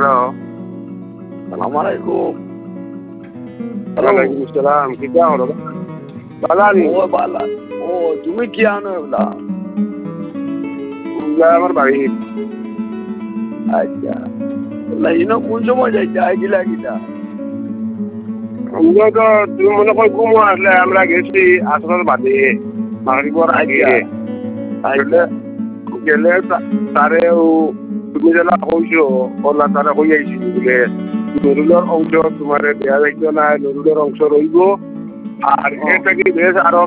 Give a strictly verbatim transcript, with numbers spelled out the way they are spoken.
Hello সালাম আলাইকুম। ওয়ালাইকুম আসসালাম কিটা হলো বালানি ও বালা ও তুমি কি আনো এগুলা? আমার বাড়ি আচ্ছা লাইনো কোন সময় যাইতে আইছিলা কিটা? আমরা তো তুমি মনে কর ঘুমো আসলে আমরা গেছি আসর বাদে মাগরিবর আগে আচ্ছা গেলে তারেও তুমি যেটা কইছো ওলা তারা কই আইছি বলে নরুলের অংশ তোমার দেয়া যাইতো না নরুলের অংশ রইব আর এটা কি বেশ আরো